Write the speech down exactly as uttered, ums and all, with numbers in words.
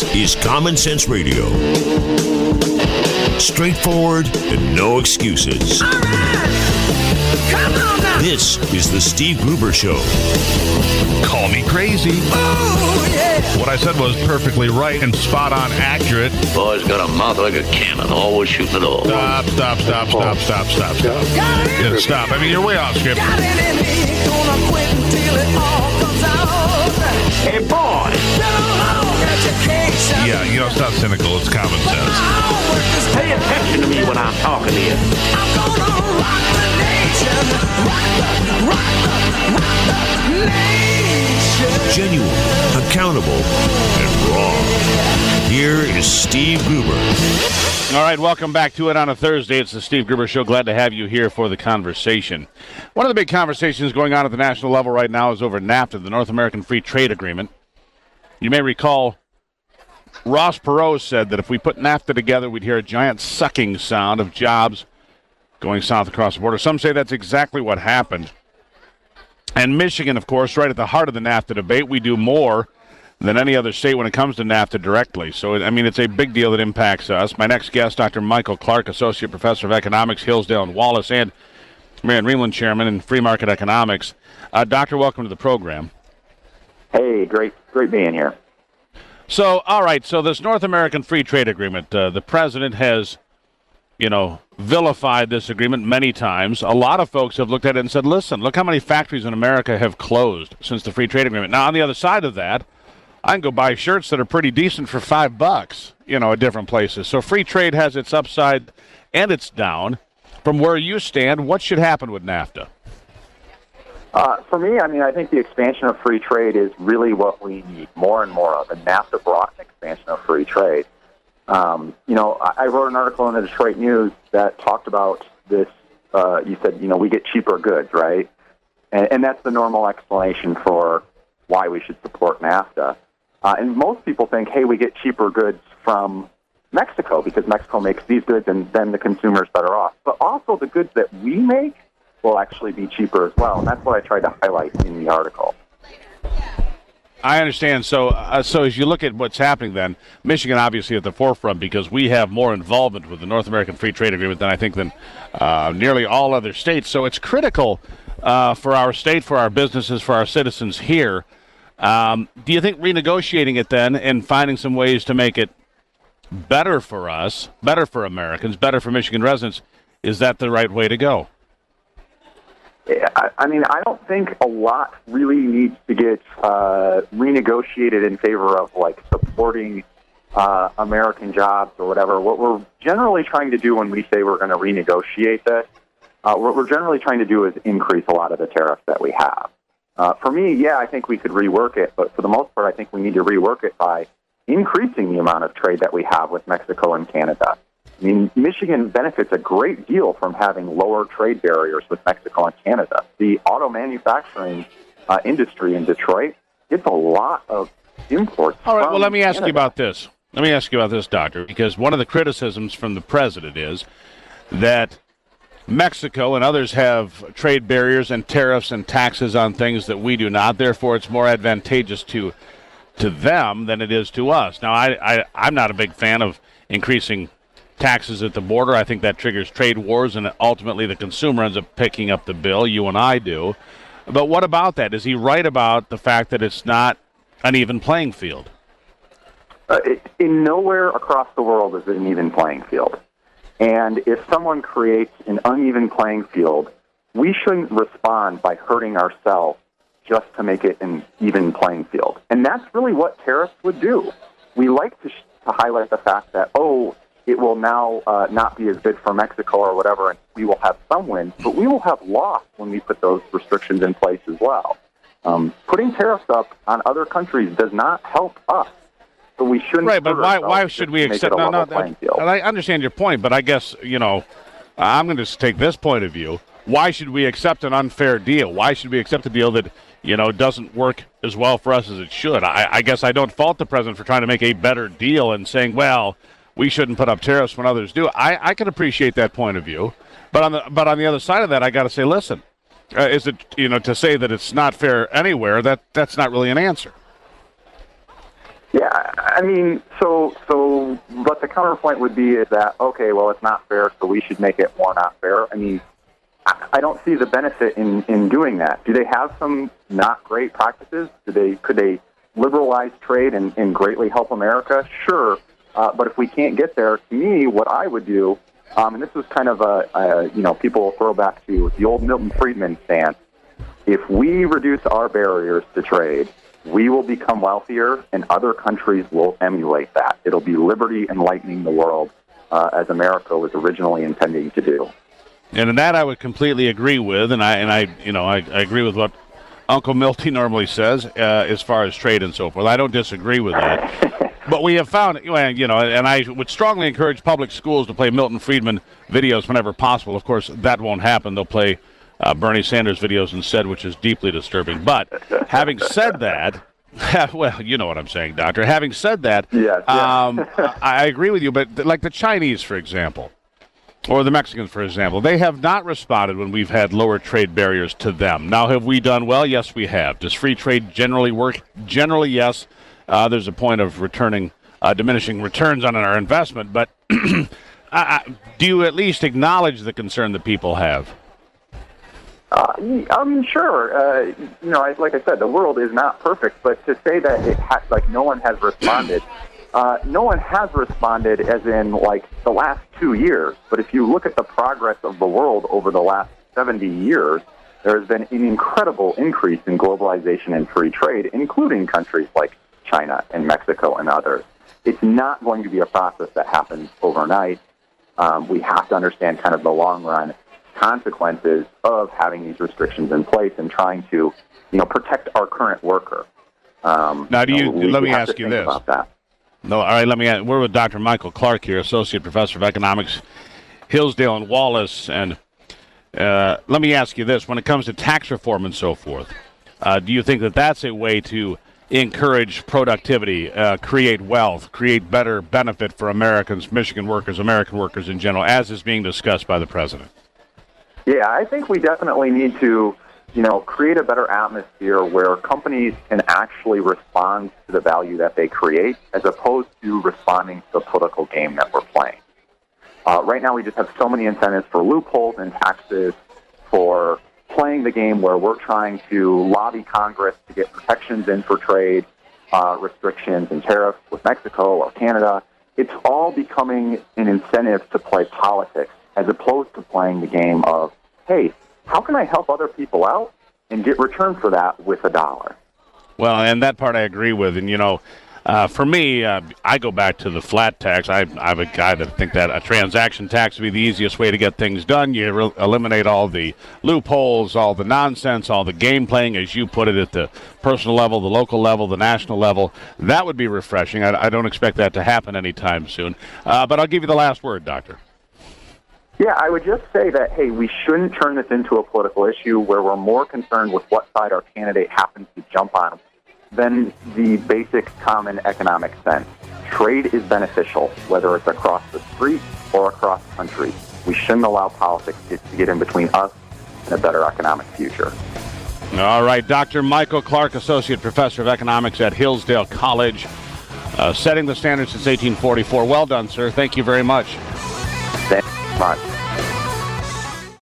This is Common Sense Radio. Straightforward and no excuses. All right. Come on now. This is the Steve Gruber Show. Call me crazy. Oh, yeah. What I said was perfectly right and spot on accurate. Boy's got a mouth like a cannon, always shooting it all. Stop, stop, stop, stop, stop, stop, stop. Yeah, stop. I mean, you're way off script. Got it in me, gonna quit until it all comes out. Hey, boy. Been a long education. Yeah, you know, it's not cynical. It's common sense. Pay attention to me when I'm talking to you. I'm gonna rock the nation. Rock the, rock the, rock the nation. Genuine, accountable, and raw. Here is Steve Gruber. All right, welcome back to it on a Thursday. It's the Steve Gruber Show. Glad to have you here for the conversation. One of the big conversations going on at the national level right now is over NAFTA, the North American Free Trade Agreement. You may recall Ross Perot said that if we put NAFTA together, we'd hear a giant sucking sound of jobs going south across the border. Some say that's exactly what happened. And Michigan, of course, right at the heart of the NAFTA debate, we do more than any other state when it comes to NAFTA directly. So, I mean, it's a big deal that impacts us. My next guest, Doctor Michael Clark, Associate Professor of Economics, Hillsdale and Wallace, and Marion Reemland Chairman in Free Market Economics. Uh, doctor, welcome to the program. Hey, great, great being here. So, all right, so this North American Free Trade Agreement, uh, the president has, you know, vilified this agreement many times. A lot of folks have looked at it and said, listen, look how many factories in America have closed since the Free Trade Agreement. Now, on the other side of that, I can go buy shirts that are pretty decent for five bucks, you know, at different places. So free trade has its upside and its down. From where you stand, what should happen with NAFTA? Uh, for me, I mean, I think the expansion of free trade is really what we need more and more of, and NAFTA brought an expansion of free trade. Um, you know, I, I wrote an article in the Detroit News that talked about this. Uh, you said, you know, we get cheaper goods, right? And, and that's the normal explanation for why we should support NAFTA. Uh, and most people think, hey, we get cheaper goods from Mexico because Mexico makes these goods and then the consumer's better off. But also the goods that we make will actually be cheaper as well. And that's what I tried to highlight in the article. I understand. So uh, so as you look at what's happening then, Michigan obviously at the forefront because we have more involvement with the North American Free Trade Agreement than I think than uh, nearly all other states. So it's critical uh, for our state, for our businesses, for our citizens here. Um, do you think renegotiating it then and finding some ways to make it better for us, better for Americans, better for Michigan residents, is that the right way to go? I, I mean, I don't think a lot really needs to get uh, renegotiated in favor of, like, supporting uh, American jobs or whatever. What we're generally trying to do when we say we're going to renegotiate this, uh, what we're generally trying to do is increase a lot of the tariffs that we have. Uh, for me, yeah, I think we could rework it, but for the most part, I think we need to rework it by increasing the amount of trade that we have with Mexico and Canada. I mean, Michigan benefits a great deal from having lower trade barriers with Mexico and Canada. The auto manufacturing uh, industry in Detroit gets a lot of imports. All right, from well, let me ask Canada. you about this. Let me ask you about this, Doctor, because one of the criticisms from the president is that Mexico and others have trade barriers and tariffs and taxes on things that we do not. Therefore, it's more advantageous to to them than it is to us. Now, I, I, I'm not a big fan of increasing taxes at the border. I think that triggers trade wars, and ultimately the consumer ends up picking up the bill. You and I do. But what about that? Is he right about the fact that it's not an even playing field? Uh, it, in nowhere across the world is it an even playing field. And if someone creates an uneven playing field, we shouldn't respond by hurting ourselves just to make it an even playing field. And that's really what tariffs would do. We like to, sh- to highlight the fact that, oh, it will now uh, not be as good for Mexico or whatever, and we will have some wins, but we will have loss when we put those restrictions in place as well. Um, putting tariffs up on other countries does not help us. So we shouldn't. Right, but why why should we accept? No, no, no, and I understand your point, but I guess, you know, I'm going to take this point of view. Why should we accept an unfair deal? Why should we accept a deal that, you know, doesn't work as well for us as it should? I, I guess I don't fault the president for trying to make a better deal and saying, well, we shouldn't put up tariffs when others do. I, I can appreciate that point of view, but on the but on the other side of that, I got to say, listen, uh, is it, you know, to say that it's not fair anywhere? That that's not really an answer. Yeah, I mean, so, so, but the counterpoint would be is that, okay, well, it's not fair, so we should make it more not fair. I mean, I, I don't see the benefit in, in doing that. Do they have some not great practices? Do they, could they liberalize trade and, and greatly help America? Sure. Uh, but if we can't get there, to me, what I would do, um, and this is kind of a, a, you know, people throw back to the old Milton Friedman stance. If we reduce our barriers to trade, we will become wealthier, and other countries will emulate that. It'll be liberty enlightening the world, uh, as America was originally intending to do. And in that, I would completely agree with, and I and I, you know, I, I agree with what Uncle Milty normally says uh, as far as trade and so forth. I don't disagree with that. But we have found, you know, and I would strongly encourage public schools to play Milton Friedman videos whenever possible. Of course, that won't happen. They'll play Uh, Bernie Sanders videos instead, which is deeply disturbing. But having said that, well, you know what I'm saying, Doctor. Having said that, yes, um, I, I agree with you. But th- like the Chinese, for example, or the Mexicans, for example, they have not responded when we've had lower trade barriers to them. Now, have we done well? Yes, we have. Does free trade generally work? Generally, yes. Uh, there's a point of returning, uh, diminishing returns on our investment. But uh, do you at least acknowledge the concern that people have? Uh, I'm sure. Uh, you know, I, like I said, the world is not perfect, but to say that it has, like, no one has responded, uh, no one has responded as in, like, the last two years. But if you look at the progress of the world over the last seventy years, there has been an incredible increase in globalization and free trade, including countries like China and Mexico and others. It's not going to be a process that happens overnight. Um, we have to understand kind of the long-run consequences of having these restrictions in place and trying to, you know, protect our current worker. Um, now, do you, you know, we, let we me have ask to you think this. About that. No, all right, let me ask. We're with Doctor Michael Clark here, Associate Professor of Economics, Hillsdale and Wallace. And uh, let me ask you this. When it comes to tax reform and so forth, uh, do you think that that's a way to encourage productivity, uh, create wealth, create better benefit for Americans, Michigan workers, American workers in general, as is being discussed by the president? Yeah, I think we definitely need to, you know, create a better atmosphere where companies can actually respond to the value that they create as opposed to responding to the political game that we're playing. Uh, right now we just have so many incentives for loopholes and taxes, for playing the game where we're trying to lobby Congress to get protections in for trade, uh, restrictions and tariffs with Mexico or Canada. It's all becoming an incentive to play politics, as opposed to playing the game of, hey, how can I help other people out and get return for that with a dollar? Well, and that part I agree with. And, you know, uh, for me, uh, I go back to the flat tax. I, I'm a guy that think that a transaction tax would be the easiest way to get things done. You re- eliminate all the loopholes, all the nonsense, all the game playing, as you put it, at the personal level, the local level, the national level. That would be refreshing. I, I don't expect that to happen anytime soon. Uh, but I'll give you the last word, Doctor. Yeah, I would just say that, hey, we shouldn't turn this into a political issue where we're more concerned with what side our candidate happens to jump on than the basic common economic sense. Trade is beneficial, whether it's across the street or across countries. We shouldn't allow politics to get in between us and a better economic future. All right, Doctor Michael Clark, Associate Professor of Economics at Hillsdale College, uh, setting the standard since eighteen forty-four. Well done, sir. Thank you very much. Thanks so much.